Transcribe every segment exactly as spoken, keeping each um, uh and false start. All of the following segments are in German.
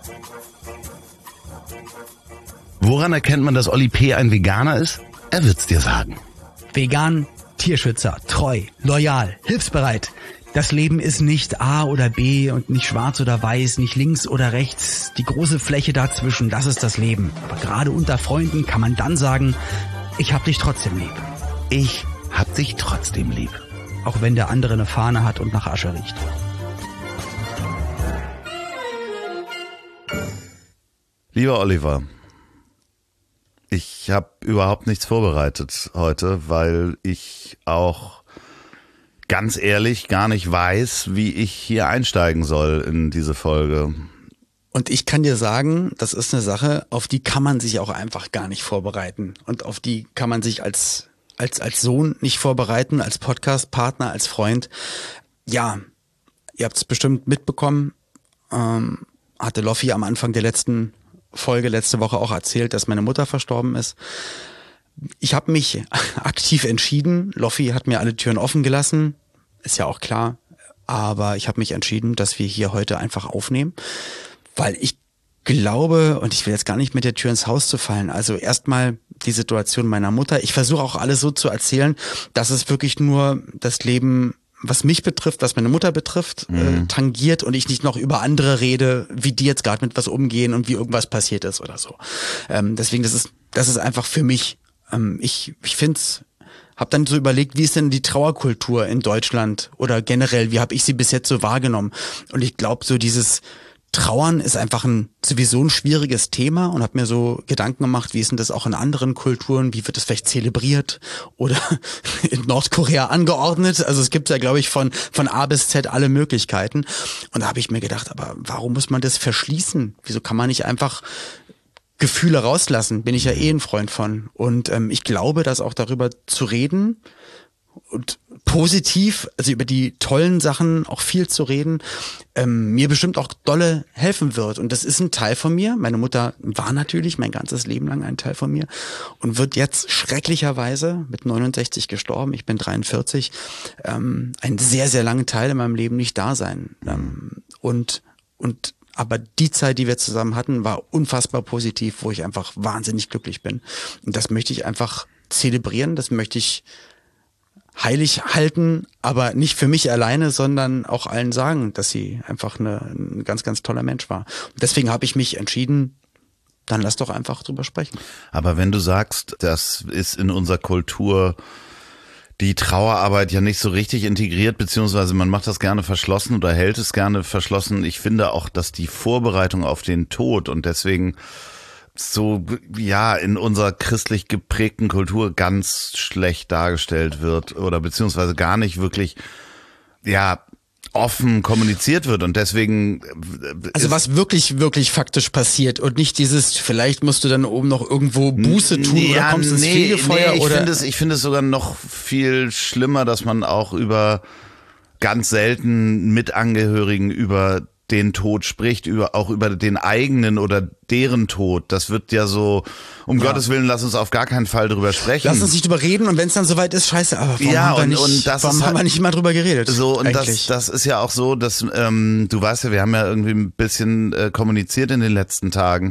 Woran erkennt man, dass Olli P. ein Veganer ist? Er wird's dir sagen. Vegan, Tierschützer, treu, loyal, hilfsbereit. Das Leben ist nicht A oder B und nicht schwarz oder weiß, nicht links oder rechts. Die große Fläche dazwischen, das ist das Leben. Aber gerade unter Freunden kann man dann sagen, ich hab dich trotzdem lieb. Ich hab dich trotzdem lieb. Auch wenn der andere eine Fahne hat und nach Asche riecht. Lieber Oliver, ich habe überhaupt nichts vorbereitet heute, weil ich auch ganz ehrlich gar nicht weiß, wie ich hier einsteigen soll in diese Folge. Und ich kann dir sagen, das ist eine Sache, auf die kann man sich auch einfach gar nicht vorbereiten. Und auf die kann man sich als, als, als Sohn nicht vorbereiten, als Podcast-Partner, als Freund. Ja, ihr habt es bestimmt mitbekommen, ähm, hatte Loffi am Anfang der letzten Folge letzte Woche auch erzählt, dass meine Mutter verstorben ist. Ich habe mich aktiv entschieden. Loffi hat mir alle Türen offen gelassen, ist ja auch klar. Aber ich habe mich entschieden, dass wir hier heute einfach aufnehmen, weil ich glaube, und ich will jetzt gar nicht mit der Tür ins Haus zu fallen, also erstmal die Situation meiner Mutter. Ich versuche auch alles so zu erzählen, dass es wirklich nur das Leben, was mich betrifft, was meine Mutter betrifft, mhm. äh, tangiert und ich nicht noch über andere rede, wie die jetzt gerade mit was umgehen und wie irgendwas passiert ist oder so. Ähm, deswegen, das ist, das ist einfach für mich. Ähm, ich, ich find's, hab dann so überlegt, wie ist denn die Trauerkultur in Deutschland oder generell, wie habe ich sie bis jetzt so wahrgenommen? Und ich glaube, so dieses Trauern ist einfach ein sowieso ein schwieriges Thema und habe mir so Gedanken gemacht, wie ist denn das auch in anderen Kulturen, wie wird das vielleicht zelebriert oder in Nordkorea angeordnet? Also es gibt ja, glaube ich, von von A bis Z alle Möglichkeiten. Und da habe ich mir gedacht, aber warum muss man das verschließen? Wieso kann man nicht einfach Gefühle rauslassen? Bin ich ja eh ein Freund von. Und ähm, ich glaube, dass auch darüber zu reden und positiv, also über die tollen Sachen auch viel zu reden, ähm, mir bestimmt auch dolle helfen wird. Und das ist ein Teil von mir. Meine Mutter war natürlich mein ganzes Leben lang ein Teil von mir und wird jetzt schrecklicherweise mit neunundsechzig gestorben, ich bin dreiundvierzig, ähm, einen sehr, sehr langen Teil in meinem Leben nicht da sein. Ähm, und, und aber die Zeit, die wir zusammen hatten, war unfassbar positiv, wo ich einfach wahnsinnig glücklich bin. Und das möchte ich einfach zelebrieren, das möchte ich heilig halten, aber nicht für mich alleine, sondern auch allen sagen, dass sie einfach eine, ein ganz, ganz toller Mensch war. Und deswegen habe ich mich entschieden, dann lass doch einfach drüber sprechen. Aber wenn du sagst, das ist in unserer Kultur die Trauerarbeit ja nicht so richtig integriert, beziehungsweise man macht das gerne verschlossen oder hält es gerne verschlossen. Ich finde auch, dass die Vorbereitung auf den Tod und deswegen so, ja, in unserer christlich geprägten Kultur ganz schlecht dargestellt wird oder beziehungsweise gar nicht wirklich, ja, offen kommuniziert wird und deswegen also was wirklich wirklich faktisch passiert und nicht dieses vielleicht musst du dann oben noch irgendwo Buße tun ja, oder kommst ins nee, Fegefeuer nee, ich oder finde es ich finde es sogar noch viel schlimmer, dass man auch über ganz selten Mitangehörigen über den Tod spricht, über auch über den eigenen oder deren Tod. Das wird ja so, um ja. Gottes Willen, lass uns auf gar keinen Fall drüber sprechen. Lass uns nicht drüber reden und wenn es dann soweit ist, scheiße, aber warum, ja, haben, wir und, nicht, und das warum ist haben halt, wir nicht immer drüber geredet? So, und eigentlich? das, das ist ja auch so, dass, ähm, du weißt ja, wir haben ja irgendwie ein bisschen äh, kommuniziert in den letzten Tagen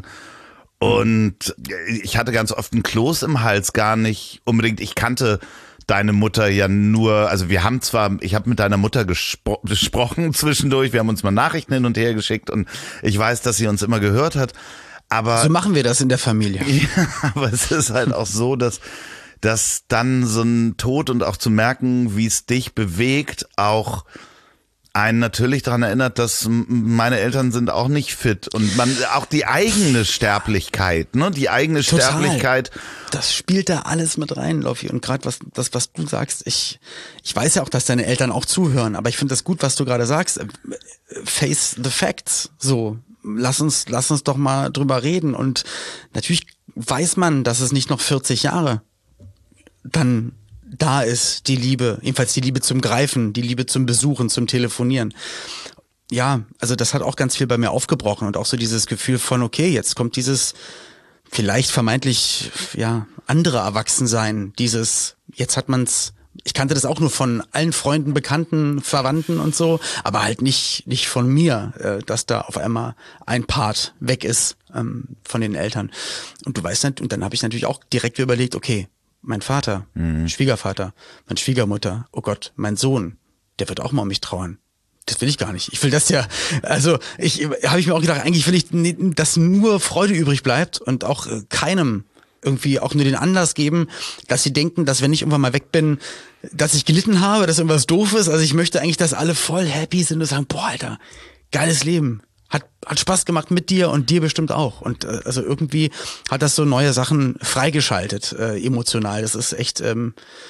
und ich hatte ganz oft einen Kloß im Hals, gar nicht unbedingt, ich kannte deine Mutter ja nur, also wir haben zwar, ich habe mit deiner Mutter gespro- gesprochen zwischendurch, wir haben uns mal Nachrichten hin und her geschickt und ich weiß, dass sie uns immer gehört hat, aber... So machen wir das in der Familie. Ja, aber es ist halt auch so, dass, dass dann so ein Tod und auch zu merken, wie es dich bewegt, auch einen natürlich daran erinnert, dass meine Eltern sind auch nicht fit und man auch die eigene Sterblichkeit, ne, die eigene Total. Sterblichkeit. Das spielt da alles mit rein, Loffi. Und gerade was das, was du sagst, ich ich weiß ja auch, dass deine Eltern auch zuhören, aber ich finde das gut, was du gerade sagst. Face the facts, so. Lass uns lass uns doch mal drüber reden und natürlich weiß man, dass es nicht noch vierzig Jahre dann da ist, die Liebe, jedenfalls die Liebe zum Greifen, die Liebe zum Besuchen, zum Telefonieren. Ja, also das hat auch ganz viel bei mir aufgebrochen und auch so dieses Gefühl von, okay, jetzt kommt dieses vielleicht vermeintlich, ja, andere Erwachsensein, dieses, jetzt hat man's Ich kannte das auch nur von allen Freunden, Bekannten, Verwandten und so, aber halt nicht nicht von mir, äh, dass da auf einmal ein Part weg ist ähm, von den Eltern. Und du weißt nicht, und dann habe ich natürlich auch direkt überlegt, okay, mein Vater, mhm. Schwiegervater, meine Schwiegermutter, oh Gott, mein Sohn, der wird auch mal um mich trauern. Das will ich gar nicht. Ich will das ja, also ich habe ich mir auch gedacht, eigentlich will ich, dass nur Freude übrig bleibt und auch äh, keinem irgendwie auch nur den Anlass geben, dass sie denken, dass wenn ich irgendwann mal weg bin, dass ich gelitten habe, dass irgendwas doof ist. Also ich möchte eigentlich, dass alle voll happy sind und sagen, boah, Alter, geiles Leben. Hat, hat Spaß gemacht mit dir und dir bestimmt auch. Und äh, also irgendwie hat das so neue Sachen freigeschaltet, äh, emotional. Das ist echt, ähm,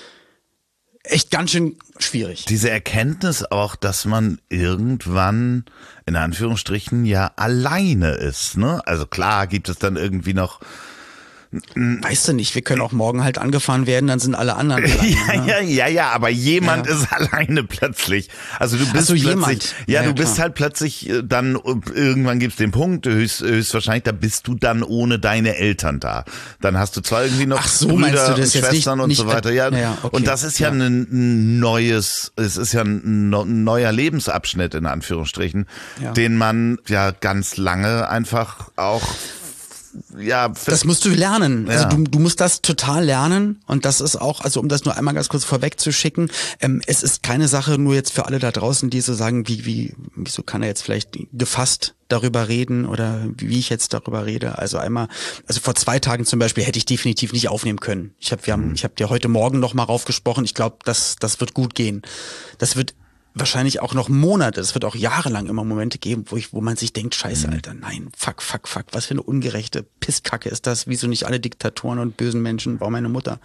echt ganz schön schwierig. Diese Erkenntnis auch, dass man irgendwann in Anführungsstrichen ja alleine ist, ne? Also klar gibt es dann irgendwie noch. Weißt du nicht, wir können auch morgen halt angefahren werden, dann sind alle anderen alleine, ja, ne? ja, ja, ja, aber jemand ja. ist alleine plötzlich. Also du bist also plötzlich, jemand. ja, ja, du bist klar. halt plötzlich dann, irgendwann gibt's den Punkt, höchst, höchstwahrscheinlich, da bist du dann ohne deine Eltern da. Dann hast du zwar irgendwie noch Ach so, Brüder meinst du das und jetzt Schwestern nicht, und nicht, so weiter. Ja, ja okay. Und das ist ja, ja ein neues, es ist ja ein neuer Lebensabschnitt in Anführungsstrichen, ja. den man ja ganz lange einfach auch Ja, das musst du lernen. Also ja. du, du musst das total lernen und das ist auch, also um das nur einmal ganz kurz vorweg zu schicken, ähm, es ist keine Sache nur jetzt für alle da draußen, die so sagen, wie, wie, wieso kann er jetzt vielleicht gefasst darüber reden oder wie ich jetzt darüber rede. Also einmal, also vor zwei Tagen zum Beispiel hätte ich definitiv nicht aufnehmen können. Ich habe, wir haben, ich habe dir heute Morgen noch mal raufgesprochen. Ich glaube, das, das wird gut gehen. Das wird wahrscheinlich auch noch Monate, es wird auch jahrelang immer Momente geben, wo ich, wo man sich denkt, scheiße, Alter, nein, fuck, fuck, fuck, was für eine ungerechte Pisskacke ist das, wieso nicht alle Diktatoren und bösen Menschen, war meine Mutter.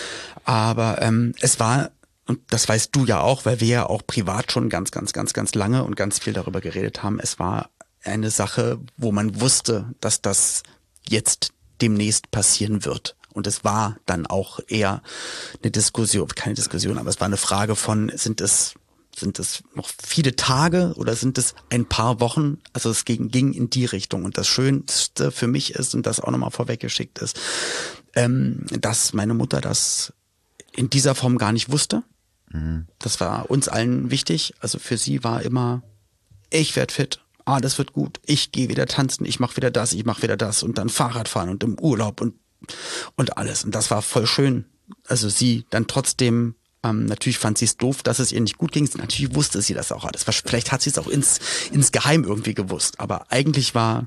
Aber ähm, es war, und das weißt du ja auch, weil wir ja auch privat schon ganz, ganz, ganz, ganz lange und ganz viel darüber geredet haben, es war eine Sache, wo man wusste, dass das jetzt demnächst passieren wird. Und es war dann auch eher eine Diskussion, keine Diskussion, aber es war eine Frage von, sind es Sind es noch viele Tage oder sind es ein paar Wochen? Also es ging, ging in die Richtung. Und das Schönste für mich ist, und das auch nochmal vorweggeschickt ist, ähm, dass meine Mutter das in dieser Form gar nicht wusste. Mhm. Das war uns allen wichtig. Also für sie war immer, ich werd fit, ah, das wird gut, ich gehe wieder tanzen, ich mache wieder das, ich mache wieder das und dann Fahrrad fahren und im Urlaub und, und alles. Und das war voll schön. Also sie dann trotzdem Ähm, natürlich fand sie es doof, dass es ihr nicht gut ging. Natürlich wusste sie das auch alles. Vielleicht hat sie es auch ins, ins Geheim irgendwie gewusst. Aber eigentlich war,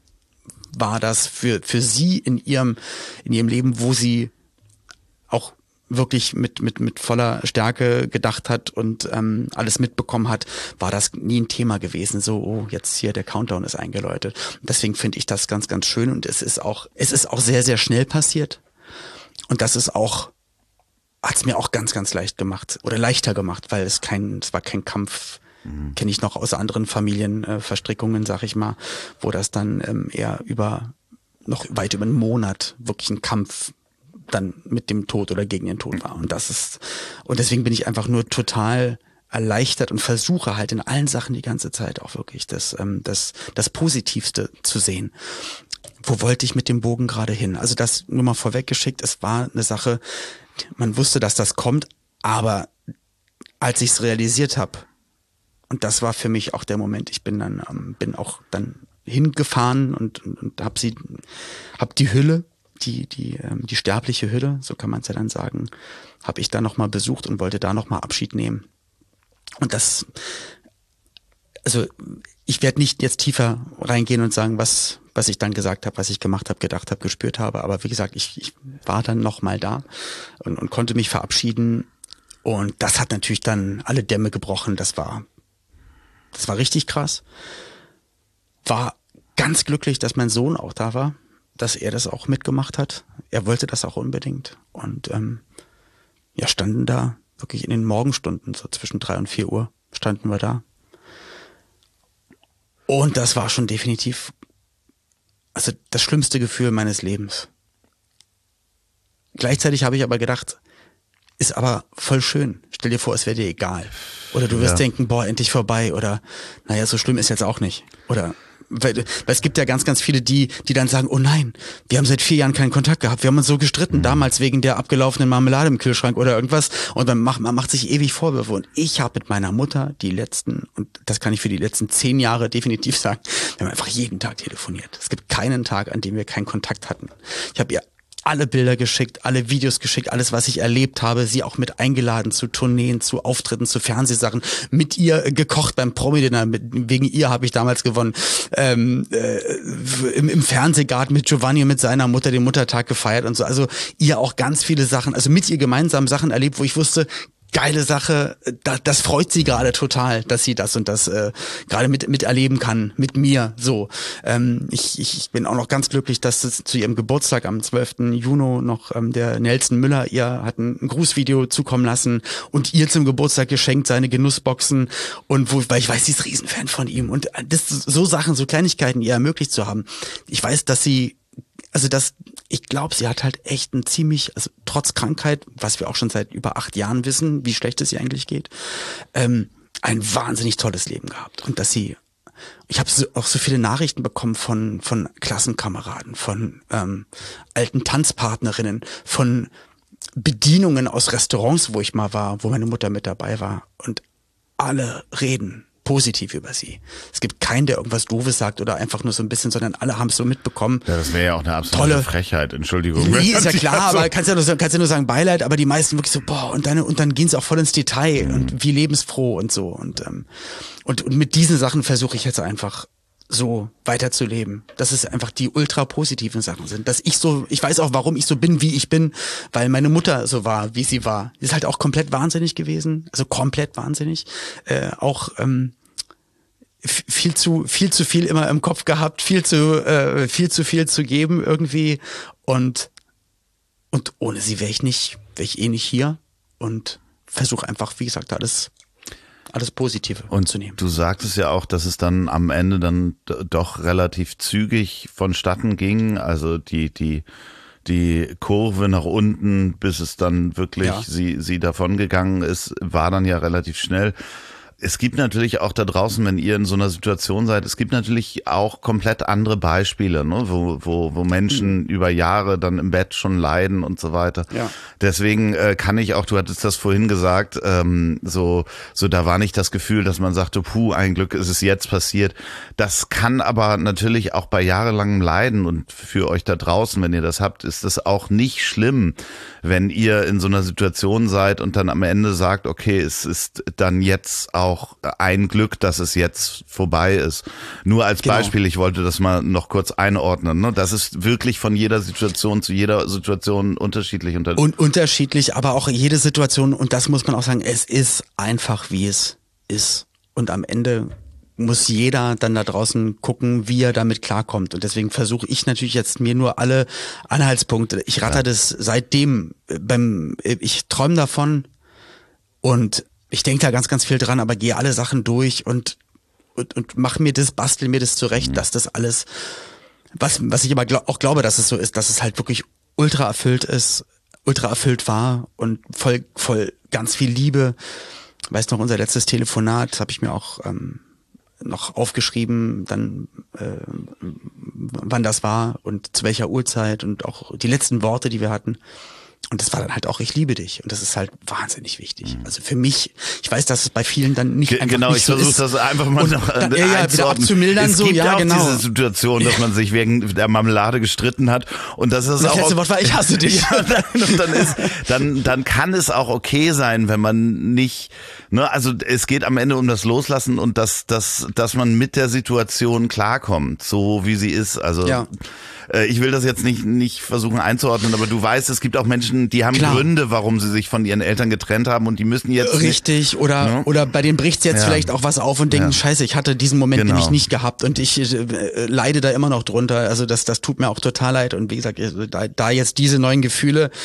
war das für, für sie in ihrem, in ihrem Leben, wo sie auch wirklich mit, mit, mit voller Stärke gedacht hat und ähm, alles mitbekommen hat, war das nie ein Thema gewesen. So, oh, jetzt hier der Countdown ist eingeläutet. Und deswegen finde ich das ganz, ganz schön. Und es ist auch, es ist auch sehr, sehr schnell passiert. Und das ist auch, hat's mir auch ganz, ganz leicht gemacht oder leichter gemacht, weil es kein, es war kein Kampf, mhm. kenne ich noch aus anderen Familienverstrickungen, äh, Verstrickungen, sag ich mal, wo das dann ähm, eher über, noch weit über einen Monat wirklich ein Kampf dann mit dem Tod oder gegen den Tod war. Und das ist, und deswegen bin ich einfach nur total erleichtert und versuche halt in allen Sachen die ganze Zeit auch wirklich das, ähm, das, das Positivste zu sehen. Wo wollte ich mit dem Bogen gerade hin? Also das nur mal vorweggeschickt, es war eine Sache, man wusste, dass das kommt, aber als ich es realisiert habe, und das war für mich auch der Moment, ich bin dann ähm, bin auch dann hingefahren und, und, und habe sie, habe die Hülle, die die ähm, die sterbliche Hülle, so kann man es ja dann sagen, habe ich da noch mal besucht und wollte da noch mal Abschied nehmen. Und das, also ich werde nicht jetzt tiefer reingehen und sagen, was was ich dann gesagt habe, was ich gemacht habe, gedacht habe, gespürt habe. Aber wie gesagt, ich, ich war dann noch mal da und, und konnte mich verabschieden. Und das hat natürlich dann alle Dämme gebrochen. Das war, das war richtig krass. War ganz glücklich, dass mein Sohn auch da war, dass er das auch mitgemacht hat. Er wollte das auch unbedingt. Und ähm, ja, standen da wirklich in den Morgenstunden, so zwischen drei und vier Uhr, standen wir da. Und das war schon definitiv also das schlimmste Gefühl meines Lebens. Gleichzeitig habe ich aber gedacht, ist aber voll schön. Stell dir vor, es wäre dir egal. Oder du wirst ja. denken, boah, endlich vorbei. Oder, naja, so schlimm ist jetzt auch nicht. Oder, weil, weil es gibt ja ganz, ganz viele, die, die dann sagen, oh nein, wir haben seit vier Jahren keinen Kontakt gehabt. Wir haben uns so gestritten, mhm. damals wegen der abgelaufenen Marmelade im Kühlschrank oder irgendwas. Und dann macht man macht sich ewig Vorwürfe. Und ich habe mit meiner Mutter die letzten, und das kann ich für die letzten zehn Jahre definitiv sagen, wir haben einfach jeden Tag telefoniert. Es gibt keinen Tag, an dem wir keinen Kontakt hatten. Ich habe ihr alle Bilder geschickt, alle Videos geschickt, alles, was ich erlebt habe, sie auch mit eingeladen zu Tourneen, zu Auftritten, zu Fernsehsachen, mit ihr gekocht beim Promi-Dinner, wegen ihr habe ich damals gewonnen, ähm, äh, im, im Fernsehgarten mit Giovanni und mit seiner Mutter den Muttertag gefeiert und so, also ihr auch ganz viele Sachen, also mit ihr gemeinsam Sachen erlebt, wo ich wusste, geile Sache, da, das freut sie gerade total, dass sie das und das äh, gerade mit miterleben kann, mit mir so. Ähm, ich, ich, ich bin auch noch ganz glücklich, dass es zu ihrem Geburtstag am zwölften Juni noch ähm, der Nelson Müller ihr hat ein, ein Grußvideo zukommen lassen und ihr zum Geburtstag geschenkt, seine Genussboxen und wo, weil ich weiß, sie ist Riesenfan von ihm und das so Sachen, so Kleinigkeiten ihr ermöglicht zu haben. Ich weiß, dass sie Also das, ich glaube, sie hat halt echt ein ziemlich, also trotz Krankheit, was wir auch schon seit über acht Jahren wissen, wie schlecht es ihr eigentlich geht, ähm, ein wahnsinnig tolles Leben gehabt. Und dass sie, ich habe so, auch so viele Nachrichten bekommen von von Klassenkameraden, von ähm, alten Tanzpartnerinnen, von Bedienungen aus Restaurants, wo ich mal war, wo meine Mutter mit dabei war. Und alle reden positiv über sie. Es gibt keinen, der irgendwas Doofes sagt oder einfach nur so ein bisschen, sondern alle haben es so mitbekommen. Ja, das wäre ja auch eine absolute Tolle Frechheit, Entschuldigung. Nee, ist ja klar, aber kannst ja, nur, kannst ja nur sagen Beileid, aber die meisten wirklich so, boah, und dann, und dann gehen sie auch voll ins Detail mhm. und wie lebensfroh und so. Und, ähm, und, und mit diesen Sachen versuche ich jetzt einfach so weiterzuleben. Dass es einfach die ultra positiven Sachen sind. Dass ich so, ich weiß auch, warum ich so bin, wie ich bin, weil meine Mutter so war, wie sie war. Die ist halt auch komplett wahnsinnig gewesen, also komplett wahnsinnig. Äh, auch ähm, viel zu viel zu viel immer im Kopf gehabt, viel zu äh, viel zu viel zu geben irgendwie und und ohne sie wäre ich nicht, wäre ich eh nicht hier und versuche einfach, wie gesagt, alles alles Positive und zu nehmen. Du sagtest ja auch, dass es dann am Ende dann doch relativ zügig vonstatten ging, also die die die Kurve nach unten, bis es dann wirklich ja. sie sie davon gegangen ist, war dann ja relativ schnell. Es gibt natürlich auch da draußen, wenn ihr in so einer Situation seid, es gibt natürlich auch komplett andere Beispiele, ne, wo wo wo Menschen mhm. über Jahre dann im Bett schon leiden und so weiter. Ja. Deswegen äh, kann ich auch, du hattest das vorhin gesagt, ähm, so so da war nicht das Gefühl, dass man sagte, puh, ein Glück ist es jetzt passiert. Das kann aber natürlich auch bei jahrelangem Leiden und für euch da draußen, wenn ihr das habt, ist das auch nicht schlimm, wenn ihr in so einer Situation seid und dann am Ende sagt, okay, es ist dann jetzt auch auch ein Glück, dass es jetzt vorbei ist. Nur als genau. Beispiel, ich wollte das mal noch kurz einordnen. Ne? Das ist wirklich von jeder Situation zu jeder Situation unterschiedlich. Unter- und unterschiedlich, aber auch jede Situation, und das muss man auch sagen, es ist einfach, wie es ist. Und am Ende muss jeder dann da draußen gucken, wie er damit klarkommt. Und deswegen versuche ich natürlich jetzt mir nur alle Anhaltspunkte. Ich ratter ja. das seitdem beim, ich träume davon und ich denke da ganz, ganz viel dran, aber gehe alle Sachen durch und, und, und mach mir das, bastel mir das zurecht, mhm. dass das alles, was, was ich aber glaub, auch glaube, dass es so ist, dass es halt wirklich ultra erfüllt ist, ultra erfüllt war und voll, voll ganz viel Liebe. Weißt noch, unser letztes Telefonat, habe ich mir auch ähm, noch aufgeschrieben, dann äh, wann das war und zu welcher Uhrzeit und auch die letzten Worte, die wir hatten. Und das war dann halt auch, ich liebe dich. Und das ist halt wahnsinnig wichtig. Also für mich, ich weiß, dass es bei vielen dann nicht einfach genau, nicht so ist. Genau, ich versuche das einfach mal und noch dann, ja, ja, wieder abzumildern. Es so, gibt ja, auch genau. diese Situation, dass man sich wegen der Marmelade gestritten hat. Und das ist und das auch letzte Wort war, ich hasse dich. Ja, dann, und dann, ist, dann, dann kann es auch okay sein, wenn man nicht, ne, also es geht am Ende um das Loslassen und dass, dass, dass man mit der Situation klarkommt, so wie sie ist. Also ja. Ich will das jetzt nicht nicht versuchen einzuordnen, aber du weißt, es gibt auch Menschen, die haben Klar. Gründe, warum sie sich von ihren Eltern getrennt haben und die müssen jetzt richtig nicht, oder ne? oder bei denen bricht jetzt ja. vielleicht auch was auf und denken, ja. Scheiße, ich hatte diesen Moment genau. nämlich nicht gehabt und ich äh, leide da immer noch drunter. Also das das tut mir auch total leid und wie gesagt, da, da jetzt diese neuen Gefühle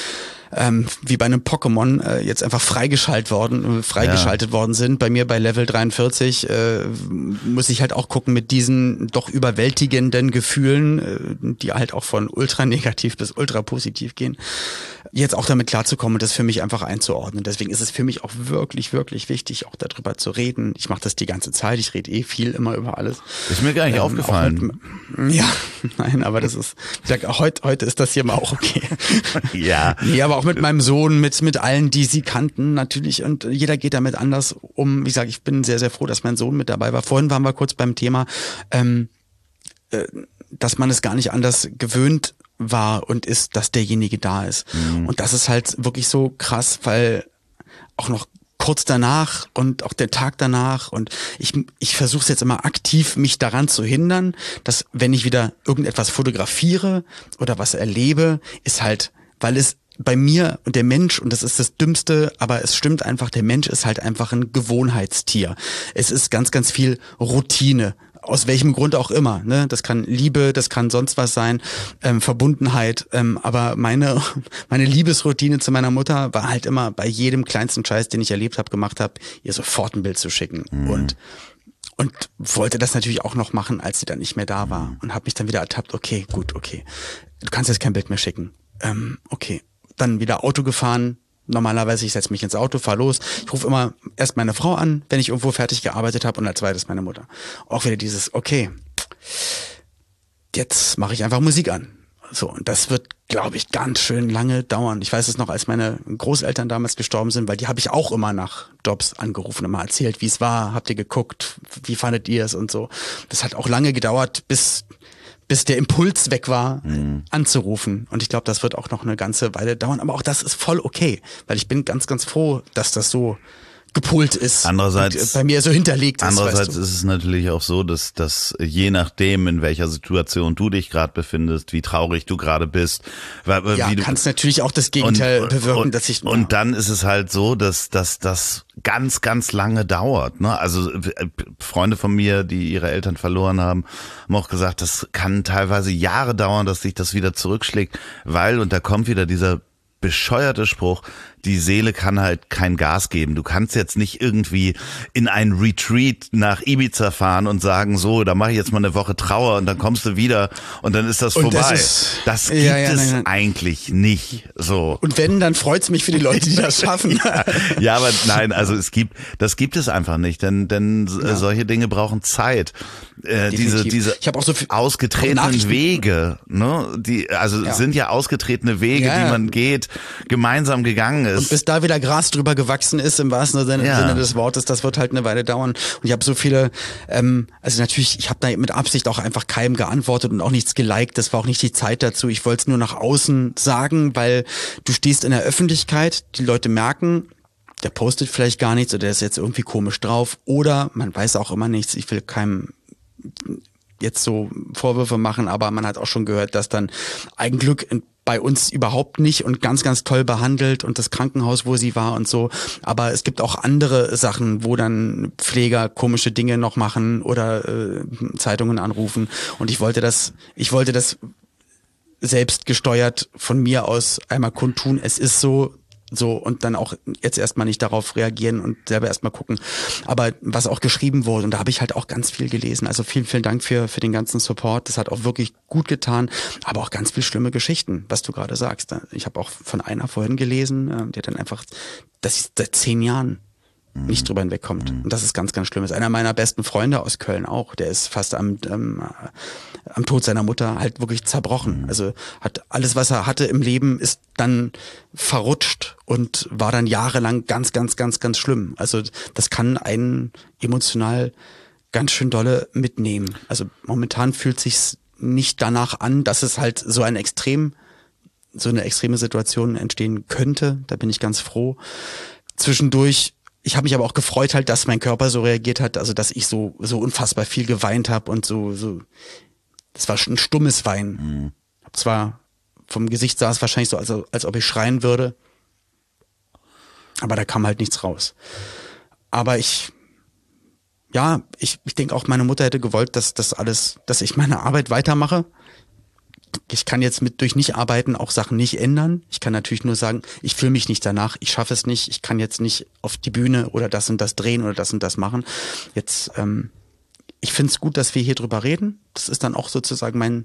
ähm, wie bei einem Pokémon äh, jetzt einfach freigeschaltet worden, äh, freigeschaltet ja. worden sind. Bei mir bei Level dreiundvierzig äh, muss ich halt auch gucken mit diesen doch überwältigenden Gefühlen, äh, die halt auch von ultra negativ bis ultra positiv gehen, jetzt auch damit klarzukommen und das für mich einfach einzuordnen. Deswegen ist es für mich auch wirklich, wirklich wichtig, auch darüber zu reden. Ich mache das die ganze Zeit, ich rede eh viel immer über alles. Ist mir gar nicht ähm, aufgefallen. Mit, ja, nein, aber das ist, ich sag, heute, heute ist das hier mal auch okay. Ja. Nee, aber auch mit meinem Sohn, mit, mit allen, die sie kannten, natürlich. Und jeder geht damit anders um. Wie gesagt, ich bin sehr, sehr froh, dass mein Sohn mit dabei war. Vorhin waren wir kurz beim Thema, ähm, äh, dass man es gar nicht anders gewöhnt war und ist, dass derjenige da ist. Mhm. Und das ist halt wirklich so krass, weil auch noch kurz danach und auch der Tag danach und ich, ich versuche es jetzt immer aktiv, mich daran zu hindern, dass wenn ich wieder irgendetwas fotografiere oder was erlebe, ist halt, weil es bei mir und der Mensch, und das ist das Dümmste, aber es stimmt einfach, der Mensch ist halt einfach ein Gewohnheitstier. Es ist ganz, ganz viel Routine. Aus welchem Grund auch immer, ne? Das kann Liebe, das kann sonst was sein, ähm, Verbundenheit. Ähm, aber meine meine Liebesroutine zu meiner Mutter war halt immer bei jedem kleinsten Scheiß, den ich erlebt habe, gemacht habe, ihr sofort ein Bild zu schicken. Mhm. Und und wollte das natürlich auch noch machen, als sie dann nicht mehr da war. Und habe mich dann wieder ertappt, okay, gut, okay. Du kannst jetzt kein Bild mehr schicken. Ähm, okay. Dann wieder Auto gefahren. Normalerweise, ich setze mich ins Auto, fahr los. Ich rufe immer erst meine Frau an, wenn ich irgendwo fertig gearbeitet habe und als zweites meine Mutter. Auch wieder dieses, okay, jetzt mache ich einfach Musik an. So, und das wird, glaube ich, ganz schön lange dauern. Ich weiß es noch, als meine Großeltern damals gestorben sind, weil die habe ich auch immer nach Jobs angerufen, immer erzählt, wie es war, habt ihr geguckt, wie fandet ihr es und so. Das hat auch lange gedauert, bis bis der Impuls weg war, mhm. anzurufen. Und ich glaube, das wird auch noch eine ganze Weile dauern. Aber auch das ist voll okay, weil ich bin ganz, ganz froh, dass das so gepolt ist. Andererseits, bei mir so hinterlegt ist. Andererseits weißt du. ist es natürlich auch so, dass, dass je nachdem, in welcher Situation du dich gerade befindest, wie traurig du gerade bist, wie ja, du kannst natürlich auch das Gegenteil und, bewirken, und, dass ich. Und ja. dann ist es halt so, dass, dass das ganz, ganz lange dauert. Ne? Also Freunde von mir, die ihre Eltern verloren haben, haben auch gesagt, das kann teilweise Jahre dauern, dass sich das wieder zurückschlägt, weil, und da kommt wieder dieser bescheuerte Spruch, die Seele kann halt kein Gas geben. Du kannst jetzt nicht irgendwie in ein Retreat nach Ibiza fahren und sagen, so, da mache ich jetzt mal eine Woche Trauer und dann kommst du wieder und dann ist das und vorbei. Das, ist, das gibt ja, ja, es nein, nein. eigentlich nicht. So. Und wenn, dann freut's mich für die Leute, die das schaffen. ja, ja, aber nein, also es gibt, das gibt es einfach nicht, denn, denn ja. solche Dinge brauchen Zeit. Äh, diese diese ich auch so ausgetretenen Wege, ne, die also ja. sind ja ausgetretene Wege, ja, ja. die man geht, gemeinsam gegangen ist. Und bis da wieder Gras drüber gewachsen ist, im wahrsten Sinne, ja. Sinne des Wortes, das wird halt eine Weile dauern. Und ich habe so viele, ähm, also natürlich, ich habe da mit Absicht auch einfach keinem geantwortet und auch nichts geliked, das war auch nicht die Zeit dazu. Ich wollte es nur nach außen sagen, weil du stehst in der Öffentlichkeit, die Leute merken, der postet vielleicht gar nichts oder der ist jetzt irgendwie komisch drauf oder man weiß auch immer nichts, ich will keinem jetzt so Vorwürfe machen, aber man hat auch schon gehört, dass dann Eigenglück bei uns überhaupt nicht und ganz, ganz toll behandelt und das Krankenhaus, wo sie war und so. Aber es gibt auch andere Sachen, wo dann Pfleger komische Dinge noch machen oder äh, Zeitungen anrufen. Und ich wollte das, ich wollte das selbst gesteuert von mir aus einmal kundtun. Es ist so, So, und dann auch jetzt erstmal nicht darauf reagieren und selber erstmal gucken. Aber was auch geschrieben wurde, und da habe ich halt auch ganz viel gelesen. Also vielen, vielen Dank für für den ganzen Support. Das hat auch wirklich gut getan. Aber auch ganz viel schlimme Geschichten, was du gerade sagst. Ich habe auch von einer vorhin gelesen, die hat dann einfach, dass sie seit zehn Jahren nicht drüber hinwegkommt. Und das ist ganz, ganz schlimm. Das ist einer meiner besten Freunde aus Köln auch. Der ist fast am, ähm, am Tod seiner Mutter halt wirklich zerbrochen. Also hat alles, was er hatte im Leben, ist dann verrutscht und war dann jahrelang ganz, ganz, ganz, ganz schlimm. Also das kann einen emotional ganz schön dolle mitnehmen. Also momentan fühlt sich's nicht danach an, dass es halt so ein extrem, so eine extreme Situation entstehen könnte. Da bin ich ganz froh. Zwischendurch Ich habe mich aber auch gefreut halt, dass mein Körper so reagiert hat, also dass ich so so unfassbar viel geweint habe und so so. Das war schon ein stummes Weinen. Mhm. Hab zwar vom Gesicht sah es wahrscheinlich so, als, als ob ich schreien würde, aber da kam halt nichts raus. Aber ich, ja, ich ich denke auch, meine Mutter hätte gewollt, dass das alles, dass ich meine Arbeit weitermache. ich kann jetzt mit durch Nicht-Arbeiten auch Sachen nicht ändern. Ich kann natürlich nur sagen, ich fühle mich nicht danach, ich schaffe es nicht, ich kann jetzt nicht auf die Bühne oder das und das drehen oder das und das machen. Jetzt, ähm, ich finde es gut, dass wir hier drüber reden. Das ist dann auch sozusagen mein,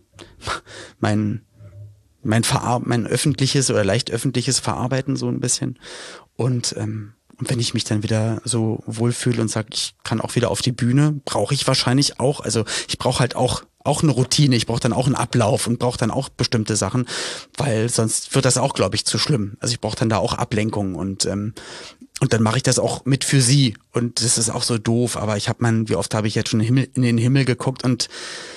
mein, mein, Verar- mein öffentliches oder leicht öffentliches Verarbeiten so ein bisschen. Und, ähm, und wenn ich mich dann wieder so wohlfühle und sage, ich kann auch wieder auf die Bühne, brauche ich wahrscheinlich auch, also ich brauche halt auch auch eine Routine, ich brauche dann auch einen Ablauf und brauche dann auch bestimmte Sachen, weil sonst wird das auch, glaube ich, zu schlimm. Also ich brauche dann da auch Ablenkung und ähm, und dann mache ich das auch mit für sie und das ist auch so doof, aber ich habe mein, wie oft habe ich jetzt schon in den Himmel, in den Himmel geguckt und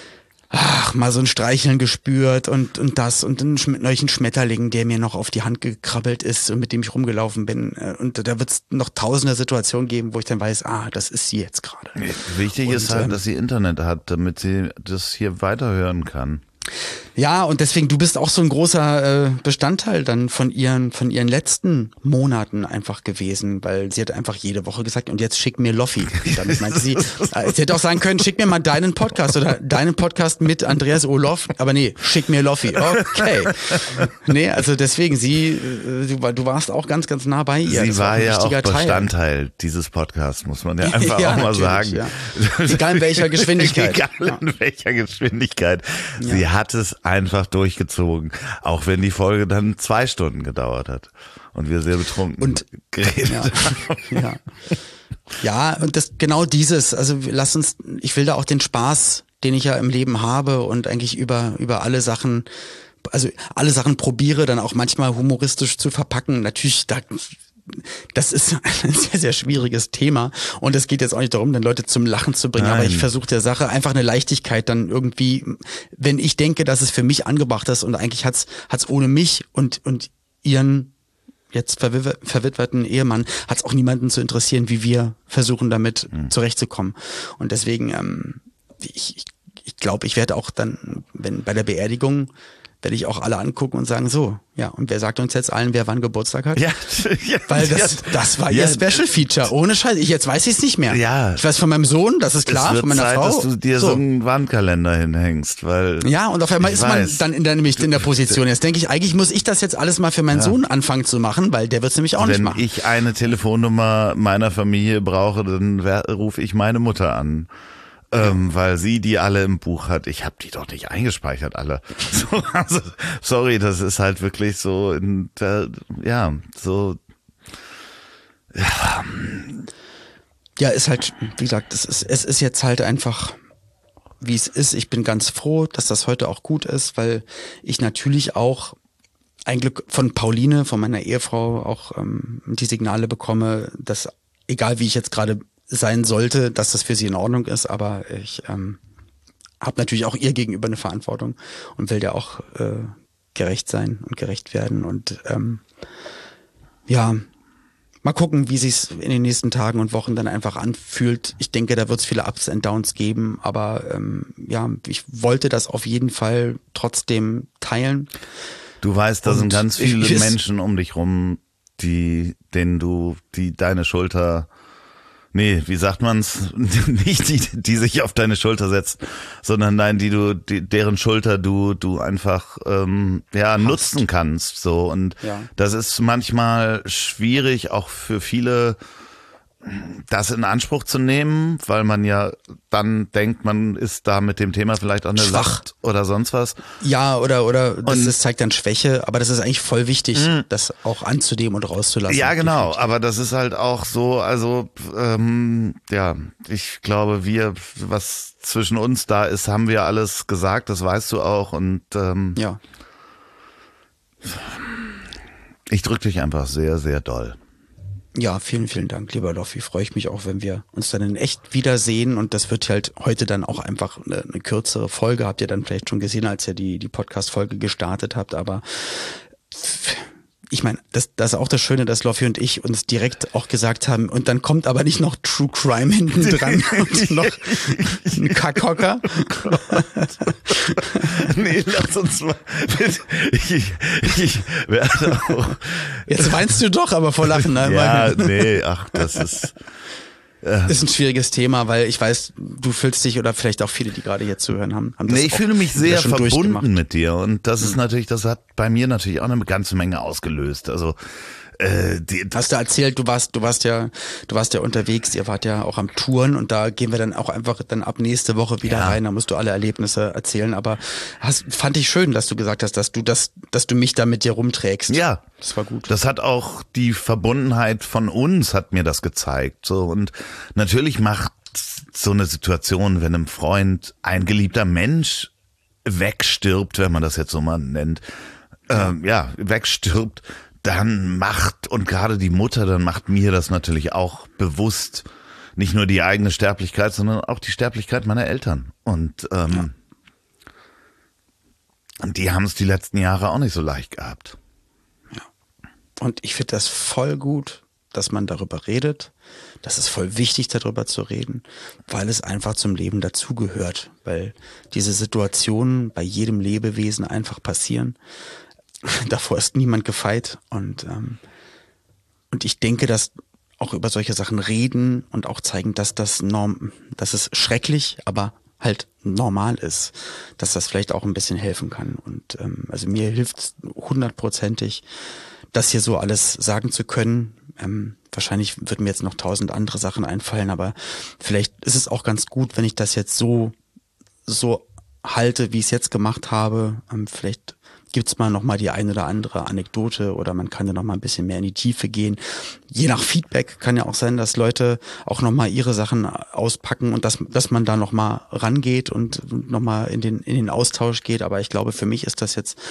ach, mal so ein Streicheln gespürt und und das und einen neuen Schmetterling, der mir noch auf die Hand gekrabbelt ist und mit dem ich rumgelaufen bin. Und da wird es noch tausende Situationen geben, wo ich dann weiß, ah, das ist sie jetzt gerade. Wichtig und, ist halt, ähm, dass sie Internet hat, damit sie das hier weiterhören kann. Ja, und deswegen, du bist auch so ein großer äh, Bestandteil dann von ihren von ihren letzten Monaten einfach gewesen, weil sie hat einfach jede Woche gesagt, und jetzt schick mir Loffi. Und damit meinte sie, äh, sie hätte auch sagen können, schick mir mal deinen Podcast oder deinen Podcast mit Andreas Olof, aber nee, schick mir Loffi. Okay. Nee, also deswegen, sie, äh, du, du warst auch ganz, ganz nah bei ihr. Sie Das war war ein ja auch wichtiger Bestandteil Teil. dieses Podcasts, muss man ja einfach Ja, auch mal natürlich, sagen. ja. Egal in welcher Geschwindigkeit. Egal in welcher Geschwindigkeit. Ja. Sie hat es einfach durchgezogen, auch wenn die Folge dann zwei Stunden gedauert hat und wir sehr betrunken Und geredet ja, haben. ja. Ja, und das genau dieses, also lass uns, ich will da auch den Spaß, den ich ja im Leben habe und eigentlich über über alle Sachen, also alle Sachen probiere, dann auch manchmal humoristisch zu verpacken. Natürlich, da das ist ein sehr, sehr schwieriges Thema und es geht jetzt auch nicht darum, dann Leute zum Lachen zu bringen, Nein. aber ich versuche der Sache einfach eine Leichtigkeit dann irgendwie, wenn ich denke, dass es für mich angebracht ist und eigentlich hat's hat's ohne mich und und ihren jetzt verwitw- verwitwerten Ehemann hat's auch niemanden zu interessieren, wie wir versuchen damit mhm. zurechtzukommen. Und deswegen, ähm, ich ich, ich glaube, ich werde auch dann, wenn bei der Beerdigung werde ich auch alle angucken und sagen, so, ja, und wer sagt uns jetzt allen, wer wann Geburtstag hat? Ja, ja, Weil das, das war ihr ja, Special Feature, ohne Scheiß. Ich, jetzt weiß ich es nicht mehr. Ja. Ich weiß von meinem Sohn, das ist klar, es wird von meiner Zeit, Frau. dass du dir so, so einen Wandkalender hinhängst, weil ja, und auf einmal ich ist man weiß. dann in der, nämlich in der Position. Jetzt denke ich, eigentlich muss ich das jetzt alles mal für meinen Ja. Sohn anfangen zu machen, weil der wird es nämlich auch nicht Wenn machen. ich eine Telefonnummer meiner Familie brauche, dann rufe ich meine Mutter an. Ähm, weil sie die alle im Buch hat. Ich habe die doch nicht eingespeichert, alle. So, also, sorry, das ist halt wirklich so, in der, ja, so. Ja. Ja, ist halt, wie gesagt, es ist, es ist jetzt halt einfach, wie es ist. Ich bin ganz froh, dass das heute auch gut ist, weil ich natürlich auch ein Glück von Pauline, von meiner Ehefrau, auch ähm, die Signale bekomme, dass egal wie ich jetzt gerade sein sollte, dass das für sie in Ordnung ist, aber ich ähm, habe natürlich auch ihr gegenüber eine Verantwortung und will ja auch äh, gerecht sein und gerecht werden und ähm, ja, mal gucken, wie sich's in den nächsten Tagen und Wochen dann einfach anfühlt. Ich denke, da wird es viele Ups and Downs geben, aber ähm, ja, ich wollte das auf jeden Fall trotzdem teilen. Du weißt, da Und sind ganz ich- viele ich- Menschen um dich rum, die, denen du, die deine Schulter, nee, wie sagt man's, nicht die, die sich auf deine Schulter setzt, sondern nein, die du, die, deren Schulter du, du einfach, ähm, ja, nutzen kannst, so. Und Ja. das ist manchmal schwierig, auch für viele, das in Anspruch zu nehmen, weil man ja dann denkt, man ist da mit dem Thema vielleicht auch eine Schwach. Last oder sonst was. Ja, oder oder das, Und- das zeigt dann Schwäche, aber das ist eigentlich voll wichtig, das auch anzunehmen und rauszulassen. Ja, genau, Definitiv. aber das ist halt auch so, also ähm, ja, ich glaube, wir, was zwischen uns da ist, haben wir alles gesagt, das weißt du auch und ähm, Ja. ich drücke dich einfach sehr, sehr doll. Ja, vielen, vielen Dank, lieber Loffi. Freue ich mich auch, wenn wir uns dann in echt wiedersehen. Und das wird halt heute dann auch einfach eine, eine kürzere Folge. Habt ihr dann vielleicht schon gesehen, als ihr die, die Podcast-Folge gestartet habt. Aber ich meine, das, das ist auch das Schöne, dass Loffi und ich uns direkt auch gesagt haben, und dann kommt aber nicht noch True Crime hinten dran und noch ein Kackhocker. Nee, lass uns mal. Ich, ich, ich werde auch. Jetzt weinst du doch, aber vor Lachen. Ne? Ja, nee, ach, das ist. Ist ein schwieriges Thema, weil ich weiß, du fühlst dich oder vielleicht auch viele, die gerade hier zuhören, haben, haben das Nee, ich auch fühle mich sehr schon verbunden mit dir und das ist Mhm. natürlich, das hat bei mir natürlich auch eine ganze Menge ausgelöst. Also äh, die, Hast du erzählt, du warst, du warst ja, du warst ja unterwegs, ihr wart ja auch am Touren und da gehen wir dann auch einfach dann ab nächste Woche wieder Ja. rein, da musst du alle Erlebnisse erzählen, aber hast, fand ich schön, dass du gesagt hast, dass du das, dass du mich da mit dir rumträgst. Ja, Das war gut. das hat auch die Verbundenheit von uns hat mir das gezeigt. So und natürlich macht so eine Situation, wenn einem Freund ein geliebter Mensch wegstirbt, wenn man das jetzt so mal nennt, ähm, ja, wegstirbt, dann macht, und gerade die Mutter, dann macht mir das natürlich auch bewusst, nicht nur die eigene Sterblichkeit, sondern auch die Sterblichkeit meiner Eltern. Und, ähm, ja. und die haben es die letzten Jahre auch nicht so leicht gehabt. Ja. Und ich finde das voll gut, dass man darüber redet. Das ist voll wichtig, darüber zu reden, weil es einfach zum Leben dazugehört, weil diese Situationen bei jedem Lebewesen einfach passieren. Davor ist niemand gefeit und ähm, und ich denke, dass auch über solche Sachen reden und auch zeigen, dass das norm, dass es schrecklich, aber halt normal ist, dass das vielleicht auch ein bisschen helfen kann. Und ähm, also mir hilft hundertprozentig, das hier so alles sagen zu können. Ähm, wahrscheinlich würden mir jetzt noch tausend andere Sachen einfallen, aber vielleicht ist es auch ganz gut, wenn ich das jetzt so so halte, wie ich es jetzt gemacht habe. Ähm, vielleicht gibt's mal noch mal die eine oder andere Anekdote oder man kann ja noch mal ein bisschen mehr in die Tiefe gehen. Je nach Feedback kann ja auch sein, dass Leute auch noch mal ihre Sachen auspacken und dass dass man da noch mal rangeht und noch mal in den in den Austausch geht. Aber ich glaube, für mich ist das jetzt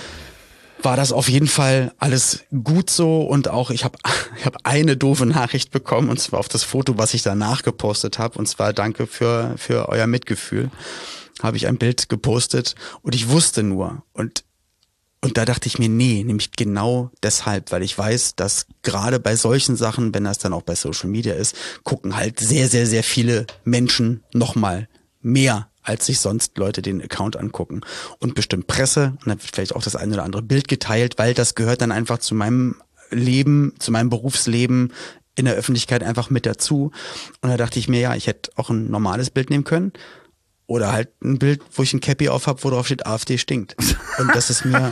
war das auf jeden Fall alles gut so und auch ich habe ich habe eine doofe Nachricht bekommen und zwar auf das Foto, was ich danach gepostet habe und zwar danke für für euer Mitgefühl. Habe ich ein Bild gepostet und ich wusste nur und Und da dachte ich mir, nee, nämlich genau deshalb, weil ich weiß, dass gerade bei solchen Sachen, wenn das dann auch bei Social Media ist, gucken halt sehr, sehr, sehr viele Menschen nochmal mehr, als sich sonst Leute den Account angucken. Und bestimmt Presse und dann wird vielleicht auch das eine oder andere Bild geteilt, weil das gehört dann einfach zu meinem Leben, zu meinem Berufsleben in der Öffentlichkeit einfach mit dazu. Und da dachte ich mir, ja, ich hätte auch ein normales Bild nehmen können. Oder halt ein Bild, wo ich ein Cappy auf habe, wo drauf steht, AfD stinkt. Und das ist mir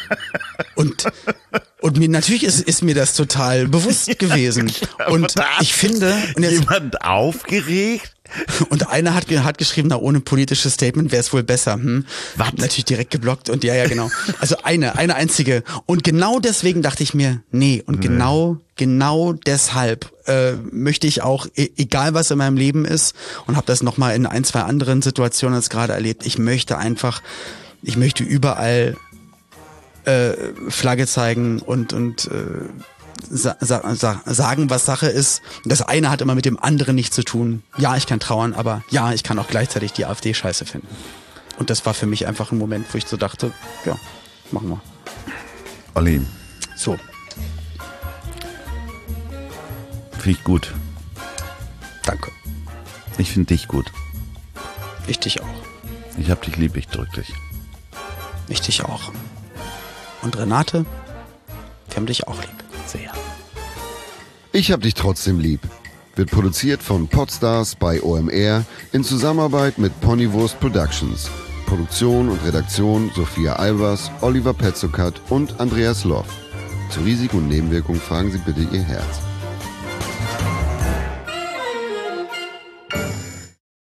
und und mir natürlich ist ist mir das total bewusst gewesen. Und ich finde und jetzt, jemand aufgeregt? Und einer hat hat geschrieben, na ohne politisches Statement wäre es wohl besser. Hm. Was? Hab natürlich direkt geblockt und ja ja genau. Also eine eine einzige. Und genau deswegen dachte ich mir, nee und nee. genau genau deshalb äh, möchte ich auch, e- egal was in meinem Leben ist, und habe das nochmal in ein, zwei anderen Situationen jetzt gerade erlebt, ich möchte einfach, ich möchte überall äh, Flagge zeigen und und äh, sa- sa- sa- sagen, was Sache ist. Das eine hat immer mit dem anderen nichts zu tun. Ja, ich kann trauern, aber ja, ich kann auch gleichzeitig die AfD scheiße finden. Und das war für mich einfach ein Moment, wo ich so dachte, ja, machen wir. Olli, So. finde ich gut. Danke. Ich finde dich gut. Ich dich auch. Ich hab dich lieb, ich drück dich. Ich dich auch. Und Renate, wir haben dich auch lieb. Sehr. Ich hab dich trotzdem lieb. Wird produziert von Podstars bei O M R in Zusammenarbeit mit Ponywurst Productions. Produktion und Redaktion Sophia Albers, Oliver Petzokat und Andreas Loff. Zu Risiken und Nebenwirkungen fragen Sie bitte Ihr Herz.